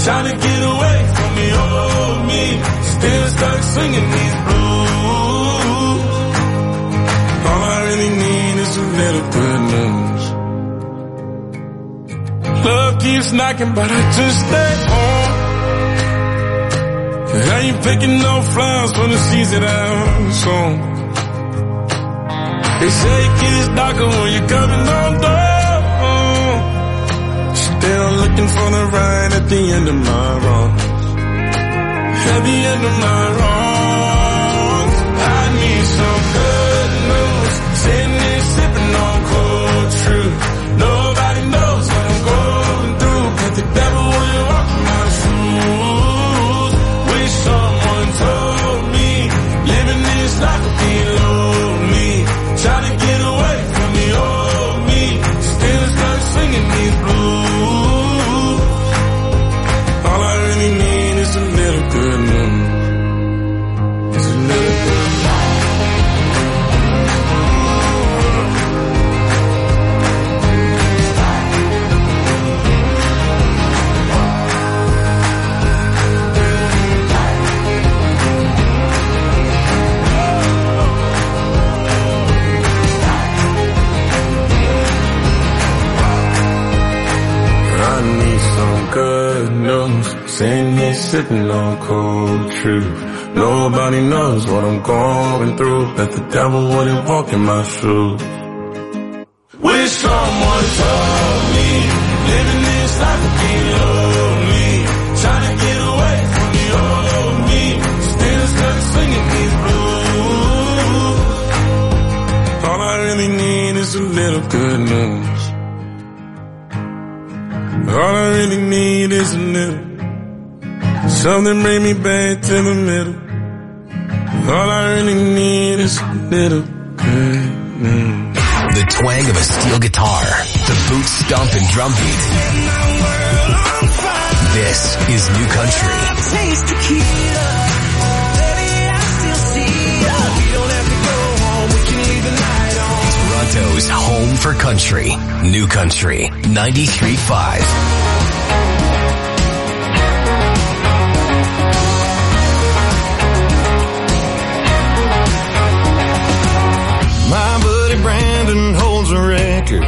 trying to get away from me, oh me. Still stuck singing these blues. All I really need is a little good news. Love keeps knocking, but I just stay home. I ain't picking no flowers for the season I'm sown. They say it gets darker when you're coming on down. Still looking for the ride at the end of my wrongs. At the end of my wrongs, I need some good news. Sitting there sipping on cold truth. Nobody knows what I'm going through, but the devil will walk in my shoes. Wish someone told me living this life would be lonely. Trying to get away from the old me. Still stuck singing these blues. All I really need is a little good news. It's a little good news. Good news, sitting here sipping on cold truth. Nobody knows what I'm going through, that the devil wouldn't walk in my shoes. Wish someone told me living this life would be lonely. Trying to get away from the old me. Still stuck singing these blues. All I really need is a little good news. All I really need is a little something bring me back to the middle. All I really need is a little good news. The twang of a steel guitar, the boot stomp and drum beat. This is New Country. Toronto's home for country. New Country 93.5. My buddy Brandon holds a record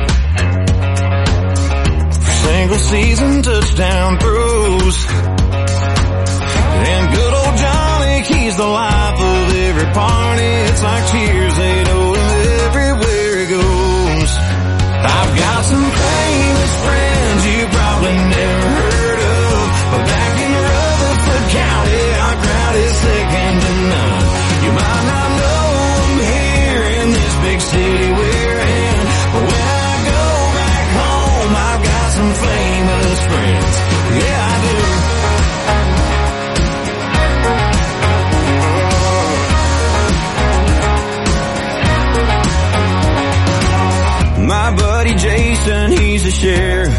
for single season touchdown throws. And good old Johnny, he's the life of every party. It's like cheers, they know him everywhere he goes. I've got some famous friends you probably never heard of, but back in Rutherford County, our crowd is second to none. You might not know them here in this big city we're in, but when I go back home, I've got some famous friends. Yeah, I do. My buddy Jason, he's a sheriff.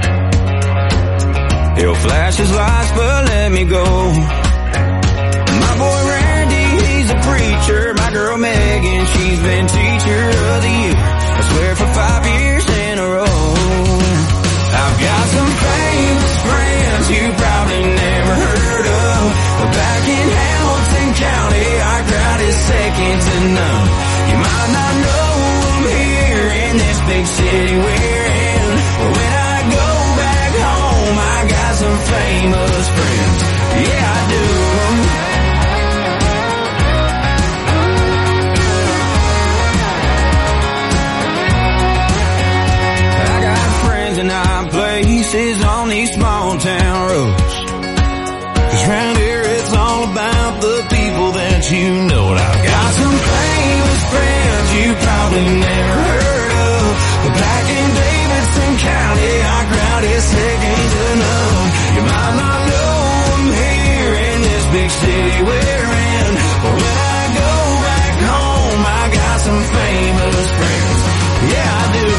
He'll flash his lights but let me go. My boy Randy, he's a preacher. My girl Megan, she's been teacher of the year, I swear for 5 years in a row. I've got some famous friends you probably never heard of, but back in Hamilton County, our crowd is second to none. You might not know them here in this big city we're in, but when I go back home, I got some famous friends. Yeah, I do. I got friends in high places on these small town roads, 'cause round here it's all about the people that you know. And I've got some famous friends you probably never heard of, but back in Davidson County, our crowd is second to none. You might not know them here in this big city we're in, but when I go back home, I got some famous friends. Yeah, I do.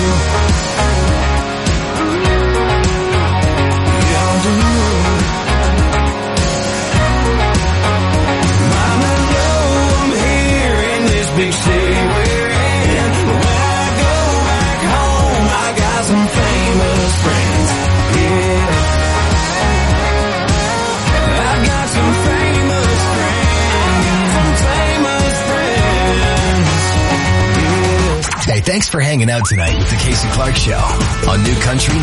Yeah, I do. Might not know them here in this big city we're in, but when I go back home, I got some famous friends. Yeah. Hey, thanks for hanging out tonight with the Casey Clark Show on New Country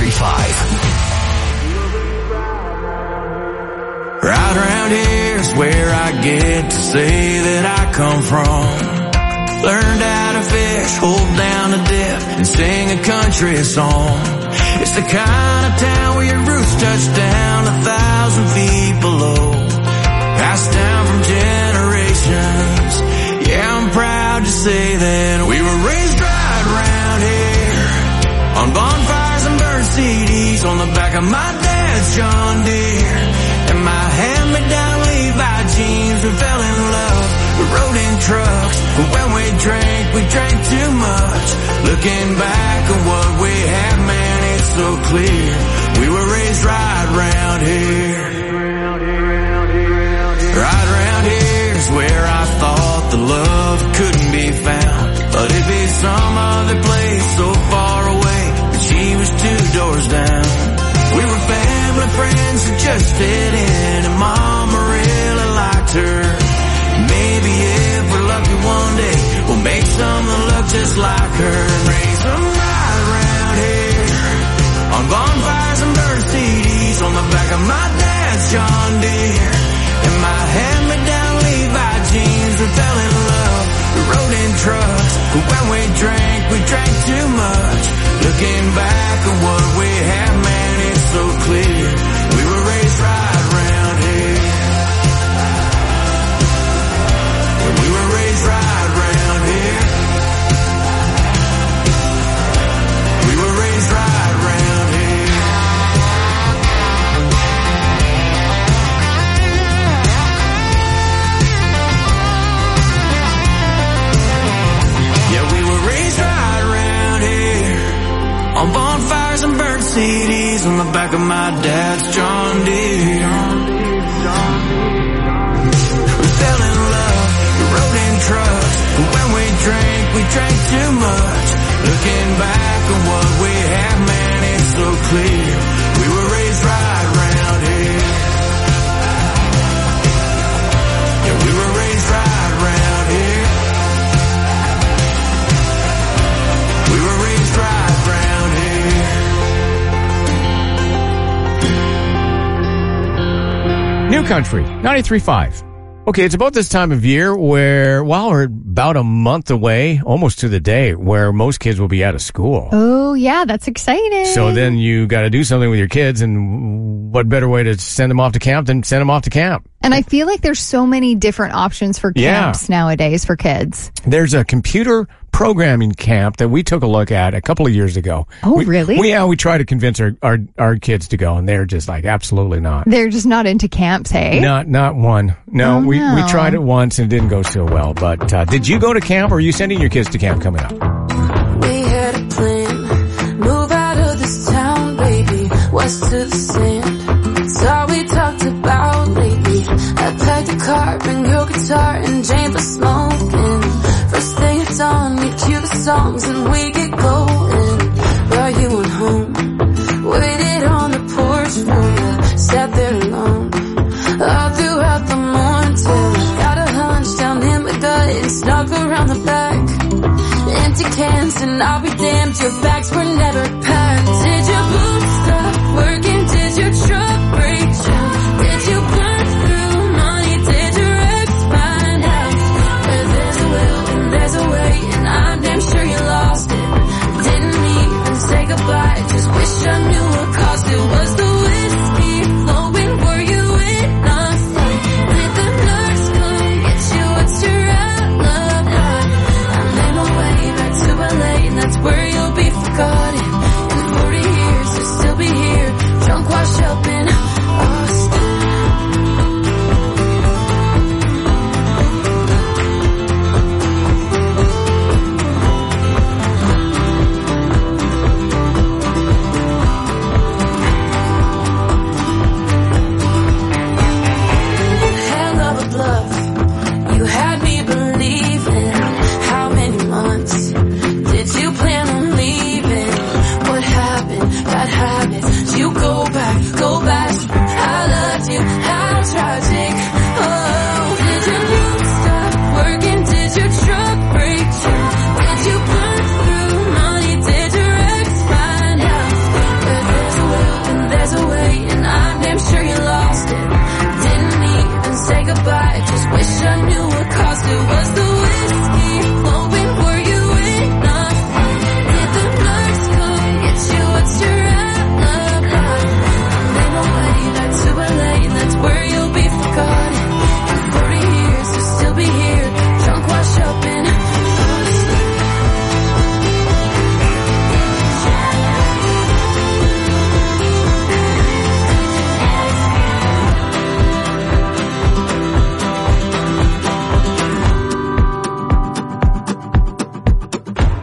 93.5. Right around here is where I get to say that I come from. Learned how to fish, hold down a dip, and sing a country song. It's the kind of town where your roots touch down 1,000 feet below. Passed down from generations. Yeah, I'm proud to say that we were raised right around here. On bonfires and burnt CDs on the back of my dad's John Deere. And my hand-me-down Levi jeans, we fell in love. We rode in trucks, but when we drank too much. Looking back at what we had, man, it's so clear. We were raised right around here. Right around here is where I thought the love couldn't be found. But it'd be some other place so far away, but she was 2 doors down. We were family friends who just fit in, and Mama really liked her. Maybe if we're lucky one day, we'll make some that look just like her and raise them right around here. On bonfires and burnt CDs on the back of my dad's John Deere. And my hand-me-down Levi jeans, we fell in love. We rode in trucks, but when we drank too much. Looking back at what we had, man, it's so clear. We were raised right around here. And we were raised right around here. We were raised right around here. Yeah, we were raised right around here. On bonfires and burnt CDs on the back of my dad's John Deere. We fell in love, we rode in trucks, but when we drank too much. Looking back at what we had, man, it's so clear. We were raised right around here. Yeah, we were raised right around here. We were raised right around here. New Country 93.5. Okay, it's about this time of year where, well, we're about a month away, almost to the day, where most kids will be out of school. Oh, yeah, that's exciting. So then you got to do something with your kids, and what better way to send them off to camp than send them off to camp? And I feel like there's so many different options for camps nowadays for kids. There's a computer programming camp that we took a look at a couple of years ago. Oh, really? We tried to convince our kids to go, and they're just like, absolutely not. They're just not into camps, hey? Not one. No, we tried it once and it didn't go so well. But did you go to camp, or are you sending your kids to camp coming up? We had a plan, move out of this town, baby, west to the sand. It's all we talked about lately. I packed a car, bring your guitar, and Jane for smoking. First thing it's on, you cue the songs and we get going. Brought you on home, waited on the porch for you, sat there alone, all throughout the morning till I got a hunch down in my gut and snuck around the back. Empty cans and I'll be damned, your bags were never packed. Did your boots stop working? Did your truck break down? Did you burn through money? Did your ex find out? Where there's a will and there's a way, and I'm damn sure you lost it. Didn't even say goodbye, just wish I knew what caused it. Was the whiskey flowing? Were you in a fight? Did the nurse come get you? What's your alibi? I made my way back to LA, and that's where you'll be forgotten. In 40 years, you'll still be here,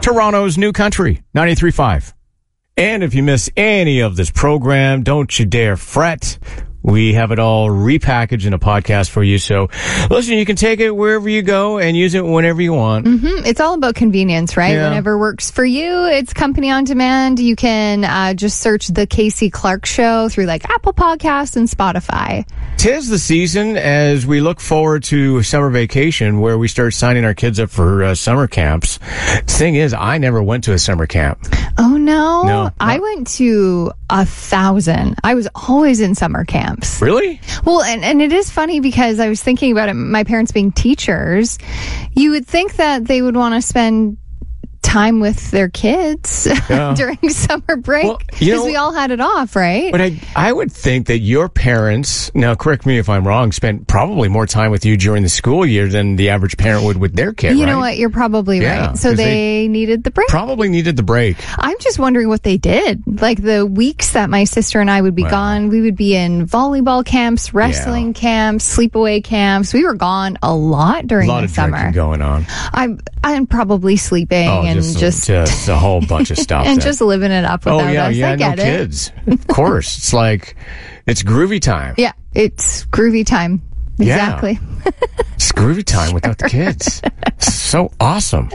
Toronto's New Country, 93.5. And if you miss any of this program, don't you dare fret. We have it all repackaged in a podcast for you. So listen, you can take it wherever you go and use it whenever you want. Mm-hmm. It's all about convenience, right? Yeah. Whenever works for you, it's company on demand. You can just search The Casey Clark Show through like Apple Podcasts and Spotify. 'Tis the season as we look forward to summer vacation where we start signing our kids up for summer camps. Thing is, I never went to a summer camp. Oh, no? No. I went to 1,000. I was always in summer camps. Really? Well, and it is funny because I was thinking about it, my parents being teachers. You would think that they would want to spend time with their kids during summer break because we all had it off, right? But I would think that your parents, now correct me if I'm wrong, spent probably more time with you during the school year than the average parent would with their kid, You know what? You're probably right. So they needed the break. Probably needed the break. I'm just wondering what they did. Like the weeks that my sister and I would be gone, we would be in volleyball camps, wrestling camps, sleepaway camps. We were gone a lot during the summer. A lot of drinking going on. I'm probably sleeping and just a whole bunch of stuff. and just living it up without us. I get no it. Kids. Of course. It's like, it's groovy time. Yeah, it's groovy time. Exactly. Yeah. It's groovy time without the kids. So awesome.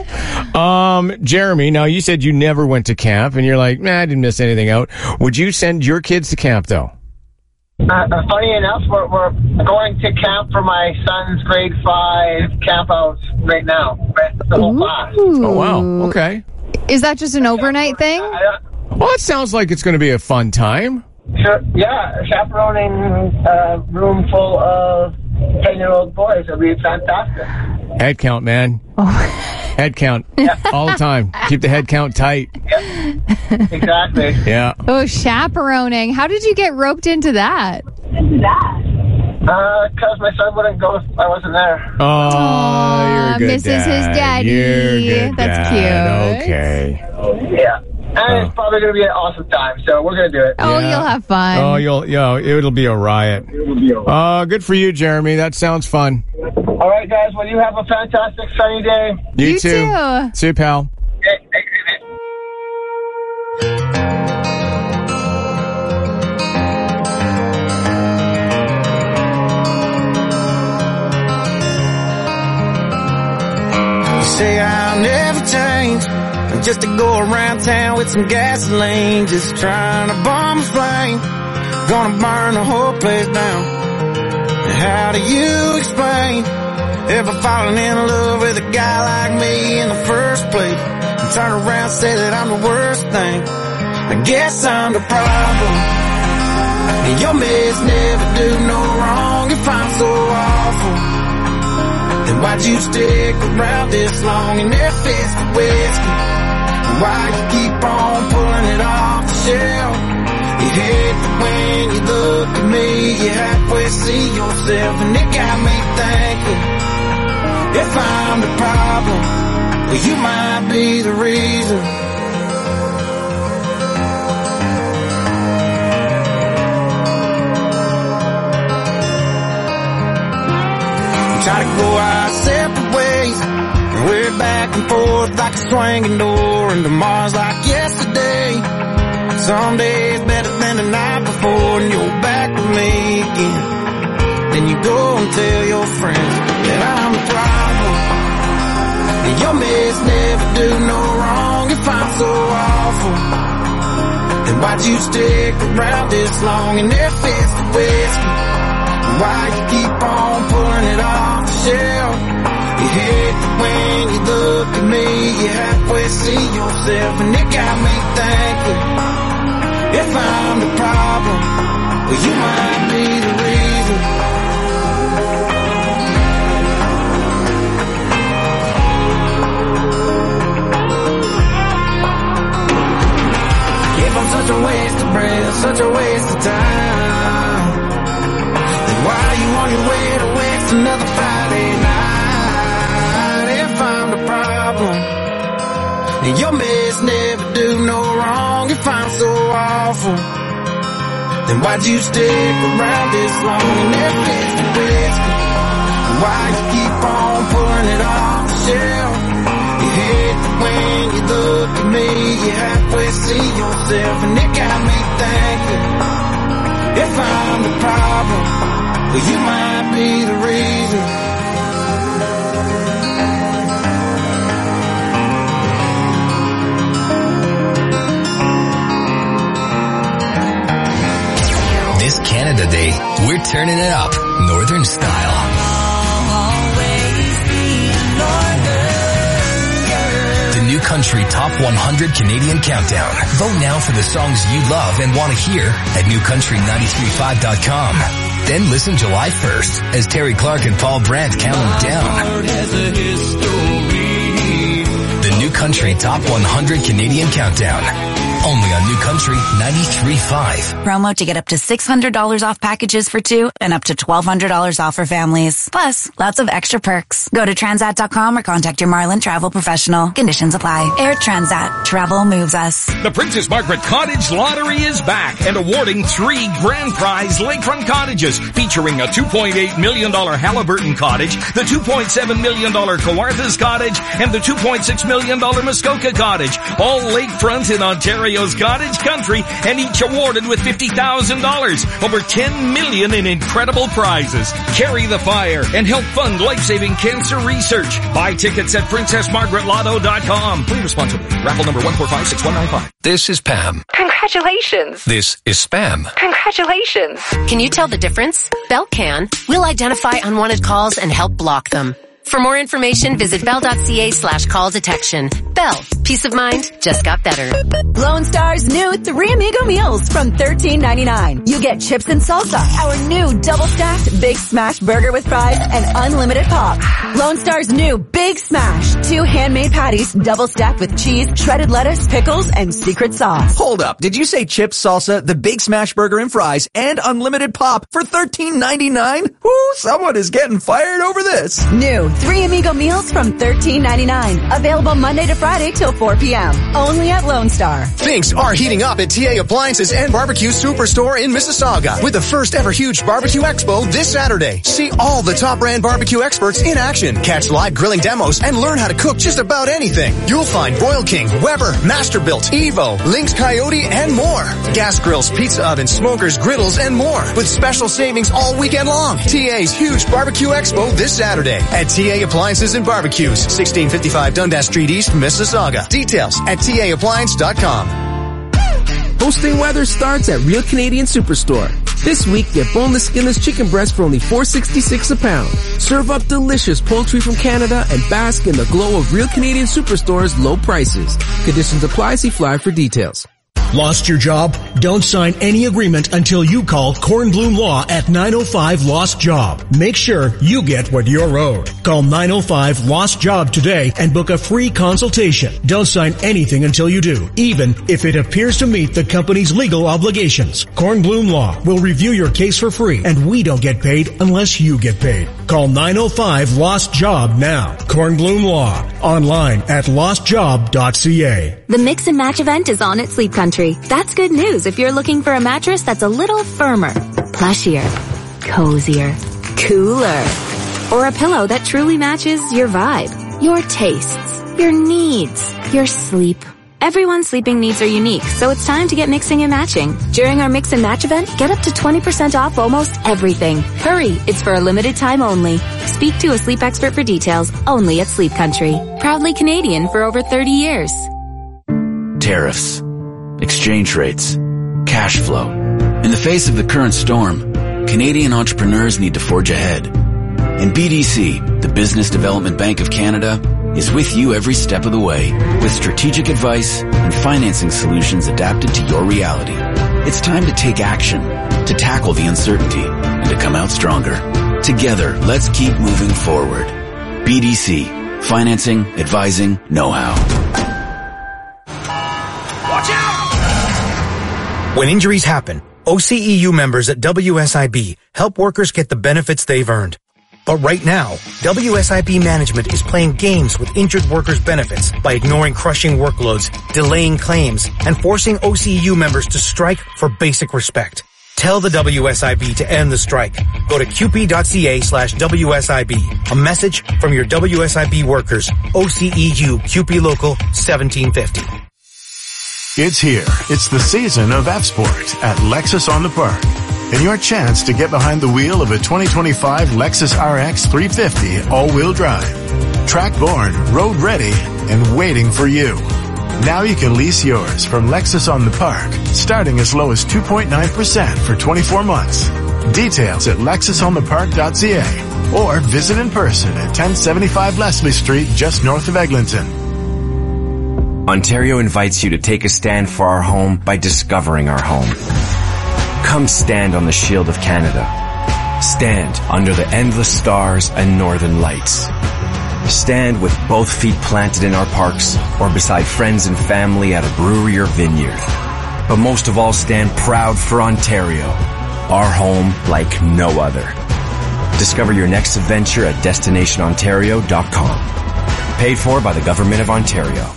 Jeremy, now you said you never went to camp and you're like, nah, I didn't miss anything out. Would you send your kids to camp though? Funny enough, we're going to camp for my son's grade 5 camp out right now. The whole class. Oh, wow. Okay. Is that just an overnight thing? Well, it sounds like it's going to be a fun time. Sure, yeah, chaperoning a room full of 10-year-old boys. It'll be fantastic. Head count, man. Head count. All the time. Keep the head count tight. Yep. Exactly. Yeah. Oh, chaperoning. How did you get roped into that? Because my son wouldn't go if I wasn't there. Oh, you're a good misses dad. his daddy. You're a good That's dad. cute. Okay. Yeah. And it's probably going to be an awesome time, so we're going to do it. Oh, Yeah. you'll have fun. Oh, it'll be a riot. Good for you, Jeremy. That sounds fun. All right, guys. Well, you have a fantastic sunny day. You too. too. See you, pal. Okay, thank you. Say I'll never change, just to go around town with some gasoline, just trying to bomb a flame, gonna burn the whole place down. How do you explain ever falling in love with a guy like me in the first place, and turn around and say that I'm the worst thing? I guess I'm the problem, and your mess never do no wrong. If I'm so awful, then why'd you stick around this long in their fist of whiskey? Why you keep on pulling it off the shelf? You hate that when you look at me, you halfway see yourself, and it got me thinking, if I'm the problem, well, you might be the reason. Try to go our separate ways, and we're back and forth like a swinging door, and tomorrow's like yesterday. Some days better than the night before, and you're back with me again. Then you go and tell your friends that I'm the problem, and your mess never do no wrong. If I'm so awful, then why'd you stick around this long in their fist of whiskey? Why you keep on pulling it off the shelf? You hate that when you look at me, you halfway see yourself, and it got me thinking, if I'm the problem, well, you might be the reason. If I'm such a waste of breath, such a waste of time, why are you on your way to waste another Friday night? If I'm the problem, and your mess never do no wrong. If I'm so awful, then why'd you stick around this long and never fix the whiskey? Why you keep on pulling it off the shelf? You hate that when you look myself and it got me thinking, if I'm the problem, well, you might be the reason. This Canada Day, we're turning it up, Northern style. The New Country Top 100 Canadian Countdown. Vote now for the songs you love and want to hear at newcountry935.com. Then listen July 1st as Terry Clark and Paul Brandt count them down. The New Country Top 100 Canadian Countdown. Only on New Country 93.5. Promo to get up to $600 off packages for two and up to $1,200 off for families. Plus, lots of extra perks. Go to Transat.com or contact your Marlin travel professional. Conditions apply. Air Transat. Travel moves us. The Princess Margaret Cottage Lottery is back and awarding 3 grand prize lakefront cottages featuring a $2.8 million Halliburton cottage, the $2.7 million Kawarthas cottage, and the $2.6 million Muskoka cottage. All lakefront in Ontario's cottage country and each awarded with $50,000. Over $10 million in incredible prizes. Carry the fire and help fund life-saving cancer research. Buy tickets at PrincessMargaretLotto.com. Play responsibly. Raffle number 1456195. This is Pam. Congratulations. This is Spam. Congratulations. Can you tell the difference? Bell can. We'll identify unwanted calls and help block them. For more information, visit bell.ca/call detection. Bell. Peace of mind just got better. Lone Star's new 3 Amigo meals from $13.99. You get chips and salsa, our new double-stacked Big Smash burger with fries, and unlimited pop. Lone Star's new Big Smash. 2 handmade patties, double-stacked with cheese, shredded lettuce, pickles, and secret sauce. Hold up. Did you say chips, salsa, the Big Smash burger and fries, and unlimited pop for $13.99? Woo, someone is getting fired over this. New 3 Amigo meals from $13.99. Available Monday to Friday till 4 p.m. Only at Lone Star. Things are heating up at TA Appliances and Barbecue Superstore in Mississauga with the first ever huge barbecue expo this Saturday. See all the top brand barbecue experts in action. Catch live grilling demos and learn how to cook just about anything. You'll find Royal King, Weber, Masterbuilt, Evo, Lynx Coyote, and more. Gas grills, pizza ovens, smokers, griddles, and more with special savings all weekend long. TA's huge barbecue expo this Saturday at TA Appliances and Barbecues, 1655 Dundas Street East, Mississauga. Details at TAAppliance.com. Hosting weather starts at Real Canadian Superstore. This week, get boneless, skinless chicken breast for only $4.66 a pound. Serve up delicious poultry from Canada and bask in the glow of Real Canadian Superstore's low prices. Conditions apply. See flyer for details. Lost your job? Don't sign any agreement until you call Kornblum Law at 905 Lost Job. Make sure you get what you're owed. Call 905 Lost Job today and book a free consultation. Don't sign anything until you do, even if it appears to meet the company's legal obligations. Kornblum Law will review your case for free, and we don't get paid unless you get paid. Call 905 Lost Job now. Kornblum Law. Online at lostjob.ca. The Mix and Match event is on at Sleep Country. That's good news if you're looking for a mattress that's a little firmer, plushier, cozier, cooler, or a pillow that truly matches your vibe, your tastes, your needs, your sleep. Everyone's sleeping needs are unique, so it's time to get mixing and matching. During our Mix and Match event, get up to 20% off almost everything. Hurry, it's for a limited time only. Speak to a sleep expert for details, only at Sleep Country. Proudly Canadian for over 30 years. Tariffs, exchange rates, cash flow. In the face of the current storm, Canadian entrepreneurs need to forge ahead. And BDC, the Business Development Bank of Canada, is with you every step of the way with strategic advice and financing solutions adapted to your reality. It's time to take action, to tackle the uncertainty, and to come out stronger. Together, let's keep moving forward. BDC, financing, advising, know-how. Watch out! When injuries happen, OCEU members at WSIB help workers get the benefits they've earned. But right now, WSIB management is playing games with injured workers' benefits by ignoring crushing workloads, delaying claims, and forcing OCEU members to strike for basic respect. Tell the WSIB to end the strike. Go to qp.ca/WSIB. A message from your WSIB workers, OCEU QP Local 1750. It's here. It's the season of F-Sport at Lexus on the Park. And your chance to get behind the wheel of a 2025 Lexus RX 350 all-wheel drive. Track-born, road-ready, and waiting for you. Now you can lease yours from Lexus on the Park, starting as low as 2.9% for 24 months. Details at lexusonthepark.ca or visit in person at 1075 Leslie Street, just north of Eglinton. Ontario invites you to take a stand for our home by discovering our home. Come stand on the shield of Canada. Stand under the endless stars and northern lights. Stand with both feet planted in our parks or beside friends and family at a brewery or vineyard. But most of all, stand proud for Ontario, our home like no other. Discover your next adventure at destinationontario.com. Paid for by the Government of Ontario.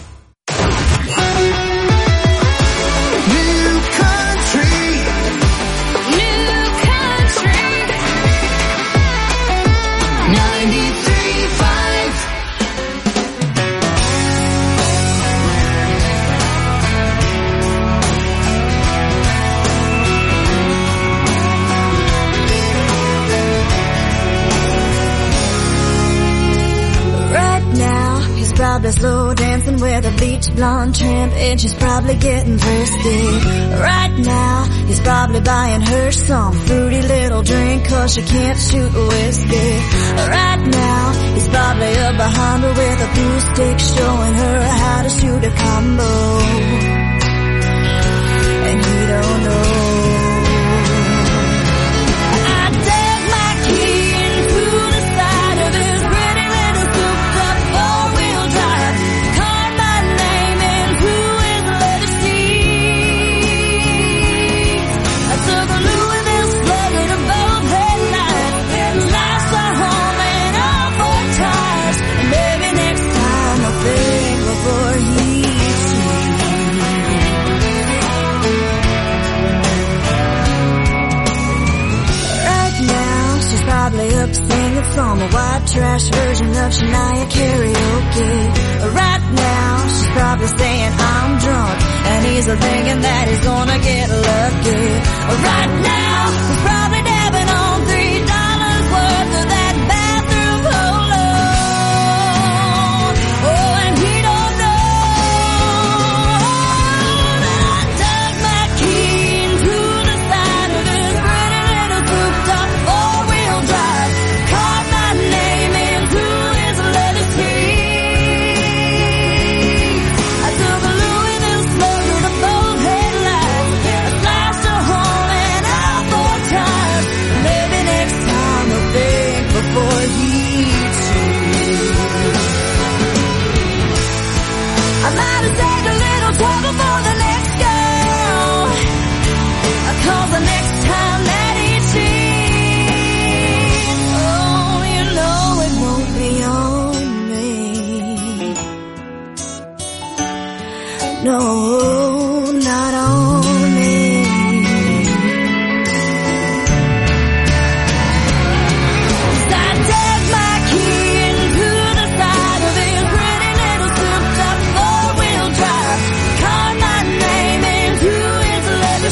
Probably slow dancing with a beach blonde tramp, and she's probably getting thirsty. Right now, he's probably buying her some fruity little drink, cause she can't shoot whiskey. Right now, he's probably up behind her with a blue stick, showing her how to shoot a combo. And he don't know. From a white trash version of Shania karaoke. Right now, she's probably saying I'm drunk, and he's thinking that he's gonna get lucky. Right now, he's probably dabbing on $3 worth of that bathroom cologne. Oh, and he don't know that I dug my key into the side of his pretty little souped-up four-wheel drive. No, not on me. I dug my key into the side of his pretty little souped-up four-wheel drive. Carved my name into his leather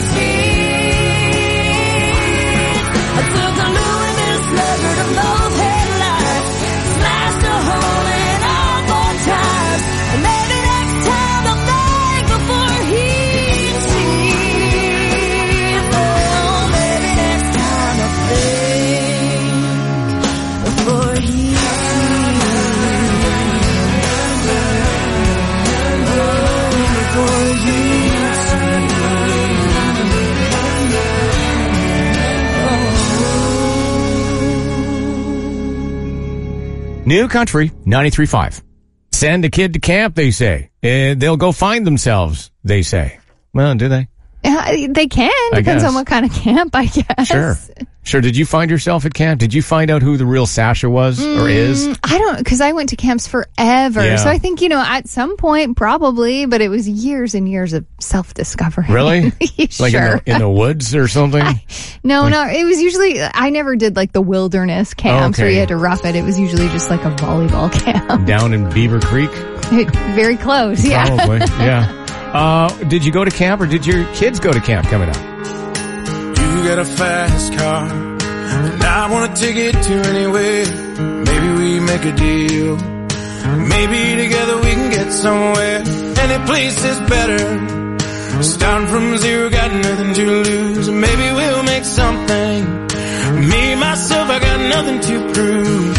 seat. I took a Louisville Slugger to both headlights, smashed a hole in all four tires, and maybe next time I'll before he sees. Oh, maybe next time I'll think before he New Country 93.5. Send a kid to camp, they say. They'll go find themselves, they say. Well, do they? They can. Depends on what kind of camp, I guess. Sure. Did you find yourself at camp? Did you find out who the real Sasha was or is? I don't, because I went to camps forever. Yeah. So I think, at some point, probably, but it was years and years of self-discovery. Really? Sure. Like in the woods or something? No. It was usually, I never did like the wilderness camps where you had to rough it. It was usually just like a volleyball camp. Down in Beaver Creek? Very close, yeah. Probably, yeah. Did you go to camp or did your kids go to camp coming up? You got a fast car, and I want to take it to anywhere. Maybe we make a deal. Maybe together we can get somewhere. Any place is better. Starting from zero, got nothing to lose. Maybe we'll make something. Me, myself, I got nothing to prove.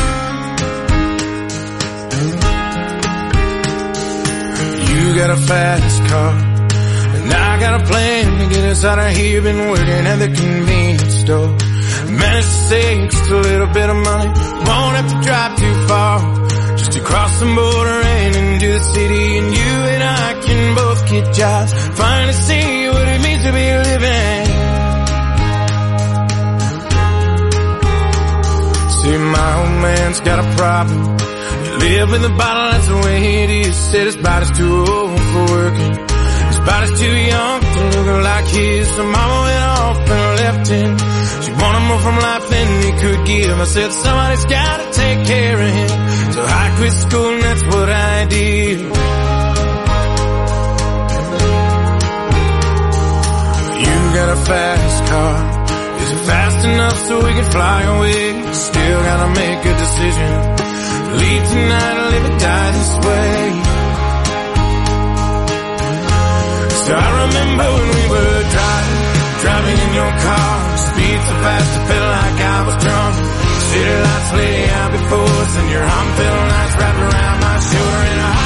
You got a fast car, and I got a plan to get us out of here. Been working at the convenience store. Managed to save just a little bit of money. Won't have to drive too far, just to cross the border and into the city. And you and I can both get jobs, finally see what it means to be living. See, my old man's got a problem. You live in the bottle, that's the way it is. Said his body's too old for working, his body's too young to look like his. So mama went off and left him. She wanted more from life than he could give. I said somebody's gotta take care of him. So I quit school and that's what I did. You got a fast car. Is it fast enough so we can fly away? Still gotta make a decision. Leave tonight or live or die this way. So I remember when we were driving in your car. Speed so fast I felt like I was drunk. City lights lay out before us and your arm felt nice wrapped around my shoulder. And I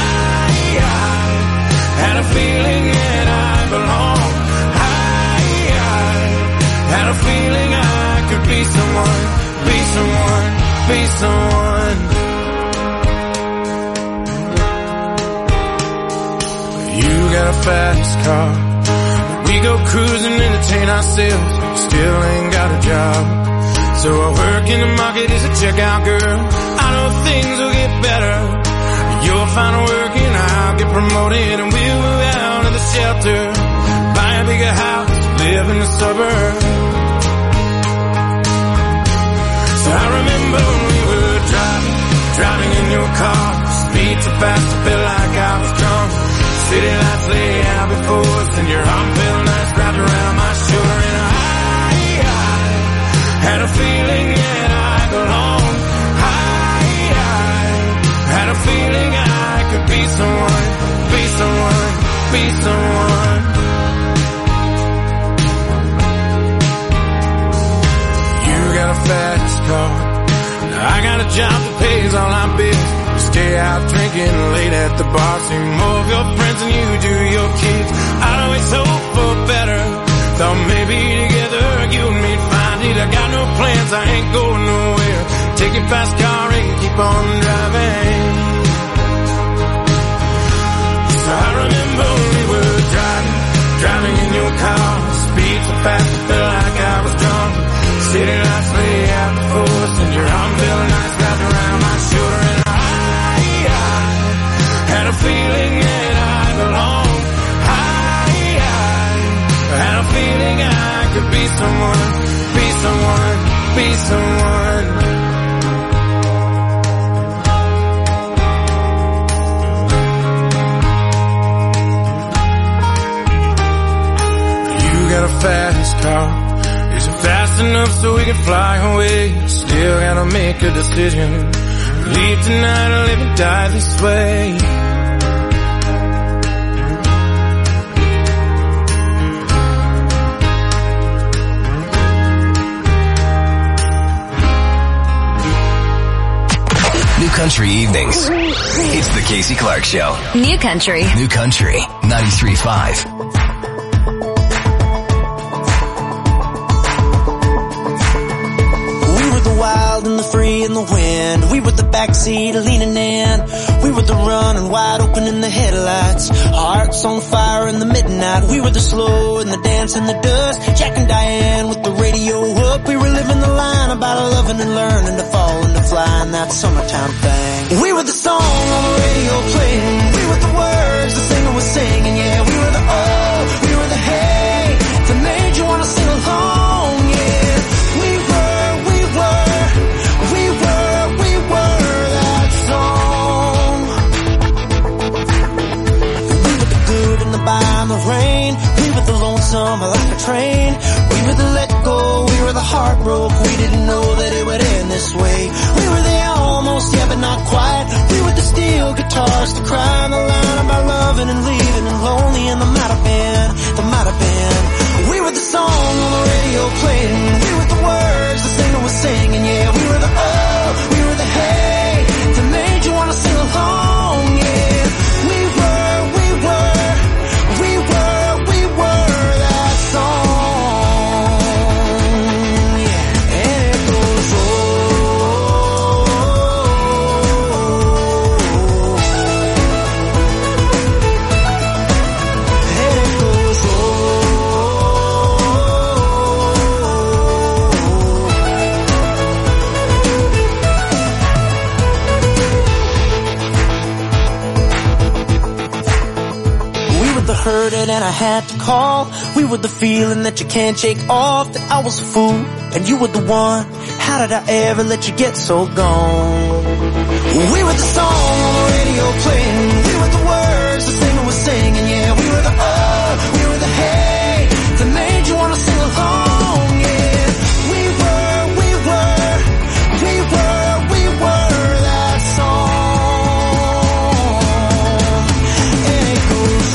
had a feeling that I belonged. I had a feeling I could be someone, be someone, be someone. You got a fast car. We go cruising, entertain ourselves. Still ain't got a job. So I work in the market as a checkout girl. I know things will get better. You'll find work and I'll get promoted. And we'll move out of the shelter, buy a bigger house, live in the suburbs. So I remember when we were driving in your car. Speed so fast I felt like I was drunk. City lights lay out before us and your arm felt nice wrapped around my shoulder. And I had a feeling that I belonged. I had a feeling I could be someone, be someone, be someone. You got a fast car, I got a job that pays all our bills. Stay out drinking late at the bar. See more of your friends than you do your kids. I'd always hope for better. Thought maybe together you and me'd find it. I got no plans, I ain't going nowhere. Take your fast car and keep on driving. So I remember when we were driving in your car. Speed so fast I felt like I was drunk. City lights lay out before us and your arm felt nice wrapped around my shoulder. And had a feeling that I belonged. I had a feeling I could be someone, be someone, be someone. You got a fast car. Is it fast enough so we can fly away? Still gotta make a decision. Leave tonight or live or die this way. New Country Evenings. It's the Casey Clark Show. New Country. New Country 93.5. Wild and the free in the wind. We were the backseat leaning in. We were the running wide open in the headlights. Hearts on fire in the midnight. We were the slow and the dance in the dust. Jack and Diane with the radio up. We were living the line about loving and learning to fall and to fly in that summertime thing. We were the song on the radio playing. We were the words the singer was singing. Yeah, we were the oh, we were the hey that made you wanna sing along. Yeah, we were that song. We were the good and the bad. rumble like a train. We were the let go, we were the heartbroken. We didn't know that it would end this way. We were the almost, yeah, but not quite. We were the steel guitars, the cry on the line about loving and leaving and lonely, and the might have been. We were the song on the radio playing. We were the words the singer was singing. Yeah, we were the oh, we were the hey that made you wanna sing along. Yeah, we were that song. Yeah, and it goes hurted and I had to call. We were the feeling that you can't shake off. That I was a fool and you were the one. How did I ever let you get so gone? We were the song on the radio playing. We were the words the singer was singing. Yeah, we were the oh, we were the hey that made you wanna sing along. Yeah, we were that song. And it goes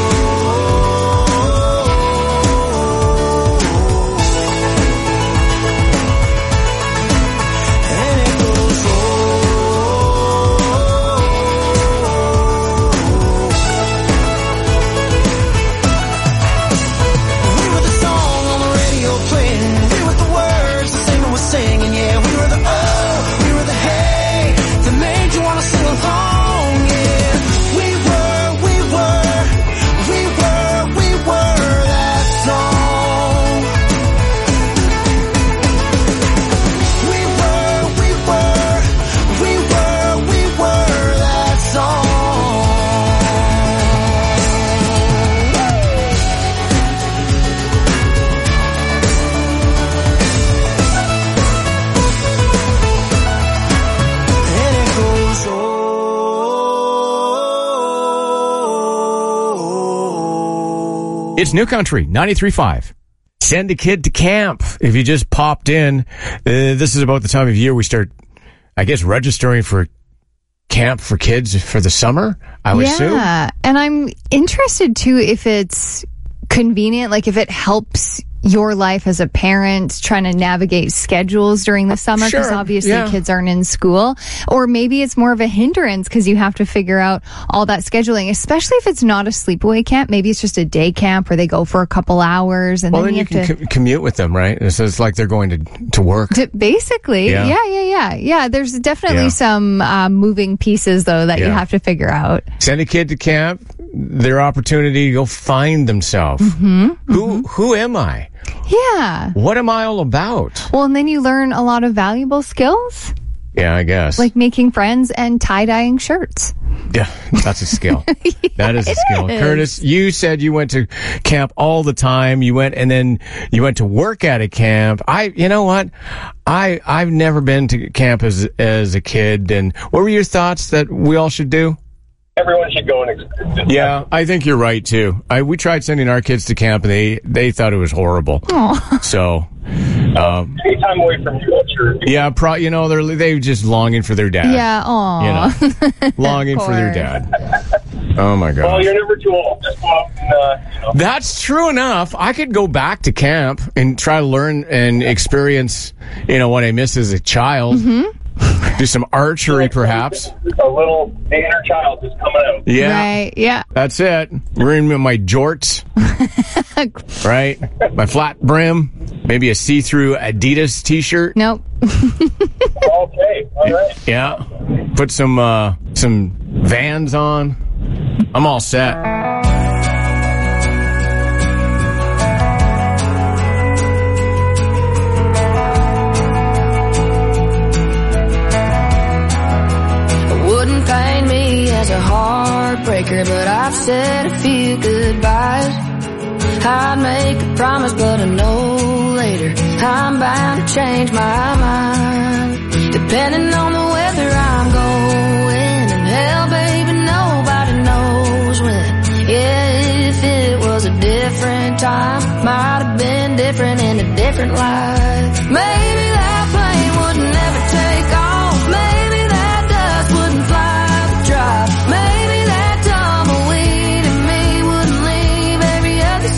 It's New Country 93.5. Send a kid to camp. If you just popped in, this is about the time of year we start, I guess, registering for camp for kids for the summer, I would assume. Yeah, and I'm interested, too, if it's convenient, like if it helps your life as a parent trying to navigate schedules during the summer, because obviously kids aren't in school, or maybe it's more of a hindrance because you have to figure out all that scheduling, especially if it's not a sleepaway camp. Maybe it's just a day camp where they go for a couple hours and then you can commute with them, right? So it's like they're going to work. Basically, yeah. There's definitely some moving pieces though that you have to figure out. Send a kid to camp, their opportunity to go find themselves. Who am I? Yeah. What am I all about? Well, and then you learn a lot of valuable skills. Yeah, I guess. Like making friends and tie-dyeing shirts. Yeah, that's a skill. That is a skill. Curtis, you said you went to camp all the time. You went and then you went to work at a camp. You know what? I've never been to camp as a kid. And what were your thoughts that we all should do? Everyone should go and experience it. Yeah, I think you're right too. We tried sending our kids to camp and they thought it was horrible. Aww. So, any time away from you, sure. Yeah, they're just longing for their dad. Yeah, aw. Longing for their dad. Oh my God. Well, you're never too old. Just go out and, That's true enough. I could go back to camp and try to learn and experience, what I missed as a child. Do some archery, perhaps. A little inner child is coming out. Yeah. Right, yeah. That's it. Wearing my jorts. Right? My flat brim. Maybe a see-through Adidas t-shirt. Nope. Okay, all right. Yeah. Put some Vans on. I'm all set. As a heartbreaker, but I've said a few goodbyes. I'd make a promise, but I know later I'm bound to change my mind. Depending on the weather I'm going, and hell, baby, nobody knows when. Yeah, if it was a different time, different life. Maybe that plane wouldn't ever take off. Maybe that dust wouldn't fly the drive. Maybe that tumbleweed in me wouldn't leave every other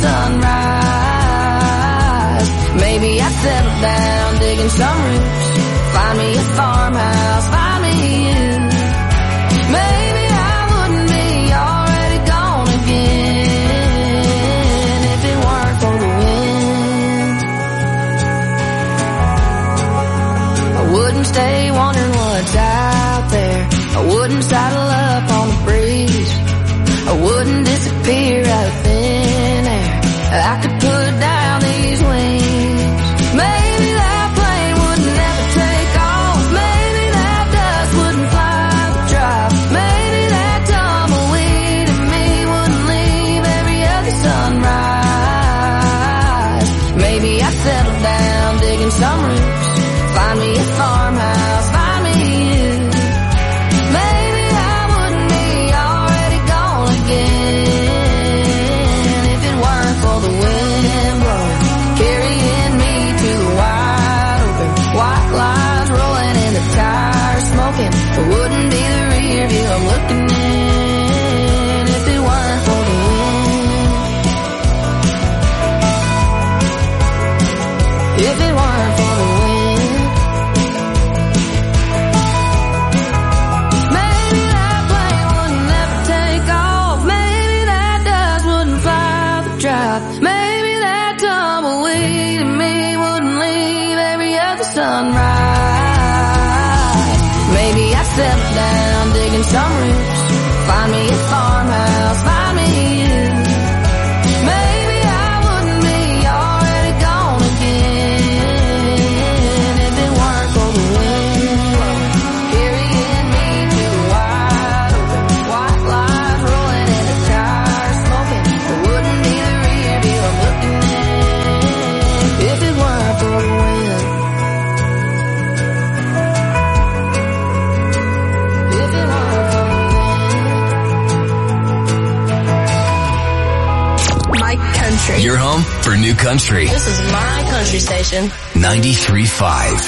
sunrise. Maybe I'd settle down, digging some roots, find me a farmhouse, find me you. Maybe I wouldn't be already gone again if it weren't for the wind. I wouldn't stay wondering what's out there. I wouldn't saddle up on the breeze. I wouldn't disappear out of thin air. I could put down these wings. Maybe that plane wouldn't ever take off. Maybe that dust wouldn't fly the drive. Maybe that tumbleweed in me wouldn't leave every other sunrise. Maybe I'd settle down, digging some roots, find me a farmhouse, find me you. Maybe I wouldn't be already gone again if it weren't for the wind blowing, carrying me to the wide open. White lines rolling in the tires, smoking. It wouldn't be the rear view I'm looking in if it weren't for the wind. If it weren't for the wind. Maybe that plane wouldn't ever take off. Maybe that dust wouldn't fly the drive. Maybe that tumbleweed in me wouldn't leave every other sunrise. Maybe I'd settle down, digging some roots, find me a farmhouse, find me you. Maybe I wouldn't be already gone again if it weren't for the wind carrying me to the wide open. White lines rolling in the tires, smoking. It wouldn't be the rear view I'm looking in if it weren't for the wind. If it weren't for the wind. My country. Your home for New Country. This is my country station. 93.5.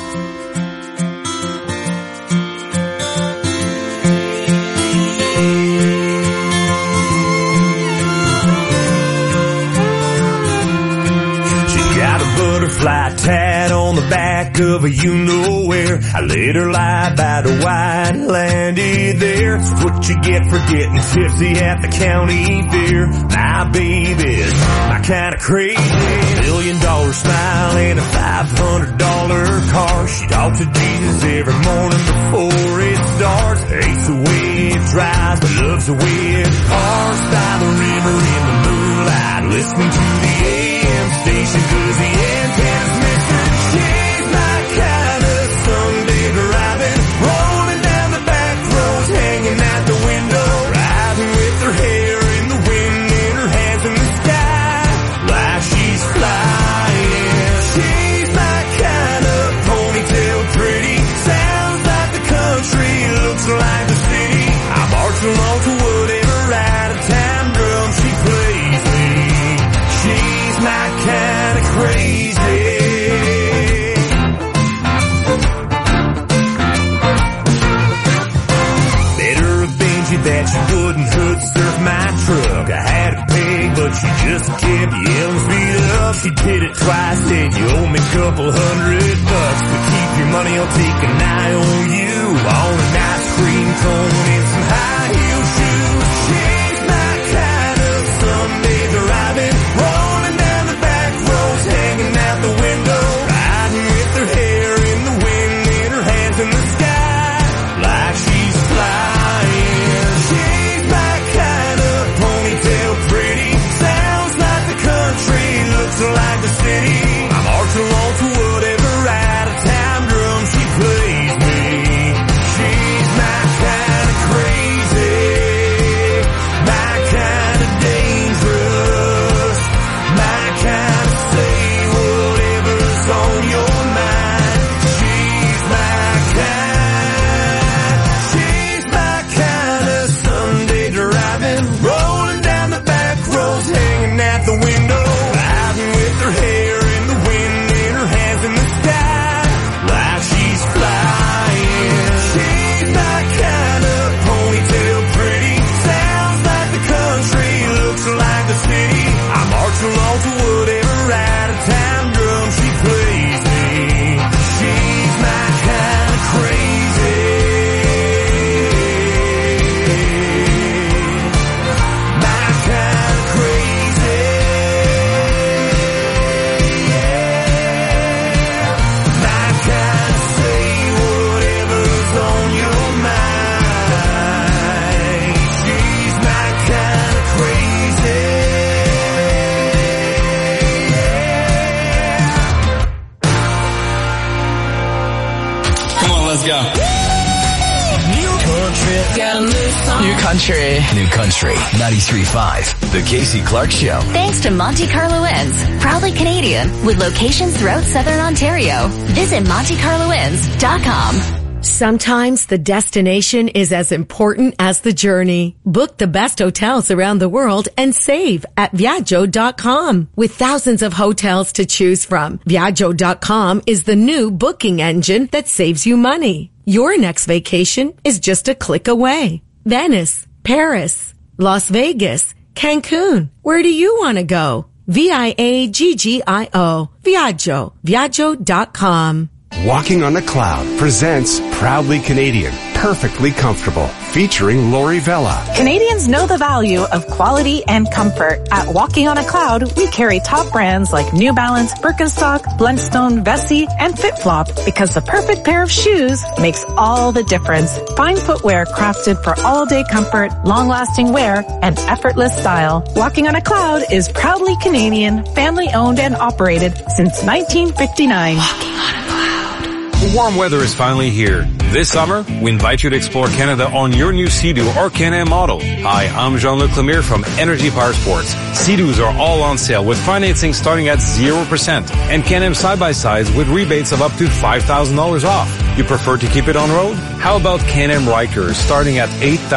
Got a butterfly tat on the back of a you-know-where. I let her lie by the white, landed there. It's what you get for getting tipsy at the county fair. My baby's my kind of crazy. $1 million smile and a $500 car. She talks to Jesus every morning before it starts. Hates the way it drives, but loves the way it parks by the river in the moonlight, listening to the AM station 'cause the antenna's missing. She's my kind of Sunday driving, rolling down the back roads, hanging out the window, riding with her hair in the wind and her hands in the sky, like she's flying. She's my kind of ponytail pretty, sounds like the country, looks like the city. I march along to whatever out of time drum she plays me. She's my kind of crazy. Better avenge you that she wouldn't hood surf my truck. I had a peg, but she just kept yelling speed up. She did it twice, said you owe me a couple $100. To keep your money, I'll take an eye on you. On an ice cream cone and some high heel shoes. She's my kind of Sunday driving, rolling down the back roads, hanging out the window, riding with her hair in the wind and her hands in the sky, like she's flying. She's my kind of ponytail pretty, sounds like the country, looks like the city. I march along to whatever out of time drum she plays me. She's my kind of crazy. Country. New Country 93.5. The Casey Clark Show. Thanks to Monte Carlo Inns, proudly Canadian, with locations throughout Southern Ontario. Visit MonteCarloInns.com. Sometimes the destination is as important as the journey. Book the best hotels around the world and save at Viaggio.com. With thousands of hotels to choose from, Viaggio.com is the new booking engine that saves you money. Your next vacation is just a click away. Venice, Paris, Las Vegas, Cancun. Where do you want to go? Viaggio. Viaggio. Viaggio.com. Walking on a Cloud presents Proudly Canadian, Perfectly Comfortable, featuring Lori Vella. Canadians know the value of quality and comfort. At Walking on a Cloud, we carry top brands like New Balance, Birkenstock, Blundstone, Vessi, and FitFlop because the perfect pair of shoes makes all the difference. Fine footwear crafted for all-day comfort, long-lasting wear, and effortless style. Walking on a Cloud is proudly Canadian, family-owned and operated since 1959. Walking on a Cloud. Warm weather is finally here. This summer, we invite you to explore Canada on your new Sea-Doo or Can-Am model. Hi, I'm Jean-Luc Lemire from Energy Power Sports. Sea-Doos are all on sale with financing starting at 0% and Can-Am side-by-sides with rebates of up to $5,000 off. You prefer to keep it on road? How about Can-Am Rikers starting at